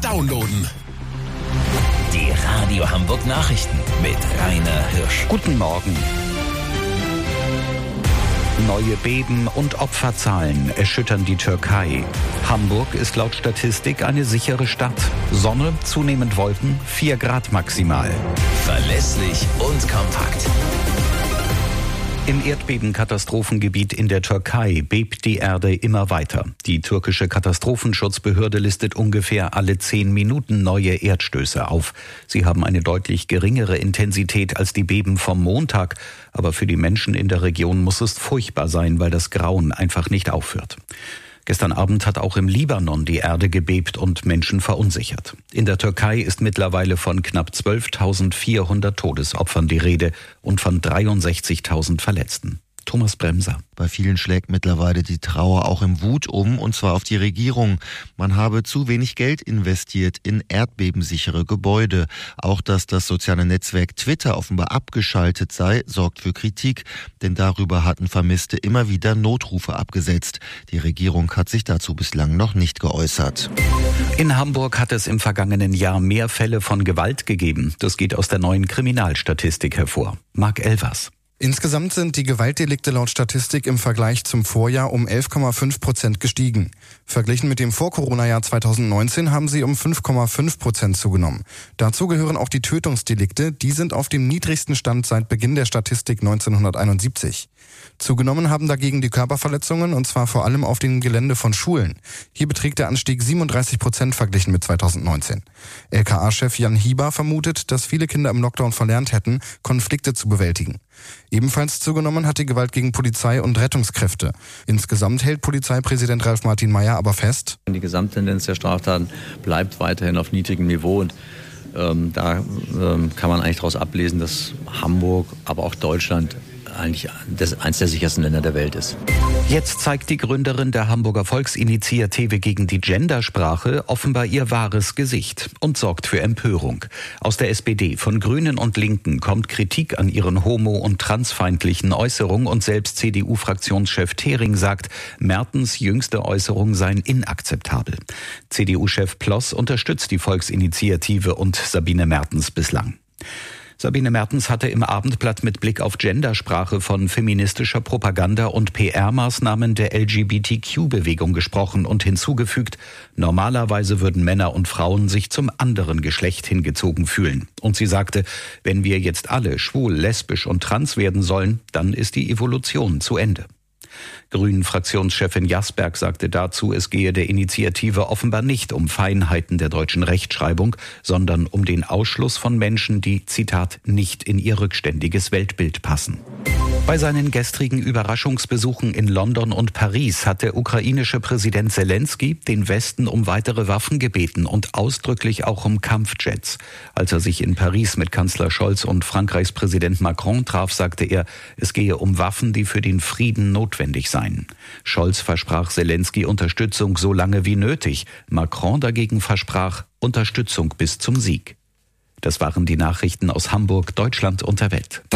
downloaden. Die Radio Hamburg Nachrichten mit Rainer Hirsch. Guten Morgen. Neue Beben und Opferzahlen erschüttern die Türkei. Hamburg ist laut Statistik eine sichere Stadt. Sonne, zunehmend Wolken, 4 Grad maximal. Verlässlich und kompakt. Im Erdbebenkatastrophengebiet in der Türkei bebt die Erde immer weiter. Die türkische Katastrophenschutzbehörde listet ungefähr alle 10 Minuten neue Erdstöße auf. Sie haben eine deutlich geringere Intensität als die Beben vom Montag. Aber für die Menschen in der Region muss es furchtbar sein, weil das Grauen einfach nicht aufhört. Gestern Abend hat auch im Libanon die Erde gebebt und Menschen verunsichert. In der Türkei ist mittlerweile von knapp 12.400 Todesopfern die Rede und von 63.000 Verletzten. Thomas Bremser. Bei vielen schlägt mittlerweile die Trauer auch im Wut um, und zwar auf die Regierung. Man habe zu wenig Geld investiert in erdbebensichere Gebäude. Auch dass das soziale Netzwerk Twitter offenbar abgeschaltet sei, sorgt für Kritik, denn darüber hatten Vermisste immer wieder Notrufe abgesetzt. Die Regierung hat sich dazu bislang noch nicht geäußert. In Hamburg hat es im vergangenen Jahr mehr Fälle von Gewalt gegeben. Das geht aus der neuen Kriminalstatistik hervor. Marc Elvers. Insgesamt sind die Gewaltdelikte laut Statistik im Vergleich zum Vorjahr um 11,5% gestiegen. Verglichen mit dem Vor-Corona-Jahr 2019 haben sie um 5,5% zugenommen. Dazu gehören auch die Tötungsdelikte, die sind auf dem niedrigsten Stand seit Beginn der Statistik 1971. Zugenommen haben dagegen die Körperverletzungen, und zwar vor allem auf dem Gelände von Schulen. Hier beträgt der Anstieg 37% verglichen mit 2019. LKA-Chef Jan Hieber vermutet, dass viele Kinder im Lockdown verlernt hätten, Konflikte zu bewältigen. Ebenfalls zugenommen hat die Gewalt gegen Polizei und Rettungskräfte. Insgesamt hält Polizeipräsident Ralf Martin Mayer aber fest: Die Gesamttendenz der Straftaten bleibt weiterhin auf niedrigem Niveau, und da kann man eigentlich daraus ablesen, dass Hamburg, aber auch Deutschland eigentlich eines der sichersten Länder der Welt ist. Jetzt zeigt die Gründerin der Hamburger Volksinitiative gegen die Gendersprache offenbar ihr wahres Gesicht und sorgt für Empörung. Aus der SPD, von Grünen und Linken kommt Kritik an ihren homo- und transfeindlichen Äußerungen, und selbst CDU-Fraktionschef Thering sagt, Mertens jüngste Äußerungen seien inakzeptabel. CDU-Chef Ploss unterstützt die Volksinitiative und Sabine Mertens bislang. Sabine Mertens hatte im Abendblatt mit Blick auf Gendersprache von feministischer Propaganda und PR-Maßnahmen der LGBTQ-Bewegung gesprochen und hinzugefügt, normalerweise würden Männer und Frauen sich zum anderen Geschlecht hingezogen fühlen. Und sie sagte, wenn wir jetzt alle schwul, lesbisch und trans werden sollen, dann ist die Evolution zu Ende. Grünen-Fraktionschefin Jasberg sagte dazu, es gehe der Initiative offenbar nicht um Feinheiten der deutschen Rechtschreibung, sondern um den Ausschluss von Menschen, die, Zitat, nicht in ihr rückständiges Weltbild passen. Bei seinen gestrigen Überraschungsbesuchen in London und Paris hat der ukrainische Präsident Zelensky den Westen um weitere Waffen gebeten und ausdrücklich auch um Kampfjets. Als er sich in Paris mit Kanzler Scholz und Frankreichs Präsident Macron traf, sagte er, es gehe um Waffen, die für den Frieden notwendig seien. Scholz versprach Zelensky Unterstützung so lange wie nötig. Macron dagegen versprach Unterstützung bis zum Sieg. Das waren die Nachrichten aus Hamburg, Deutschland und der Welt.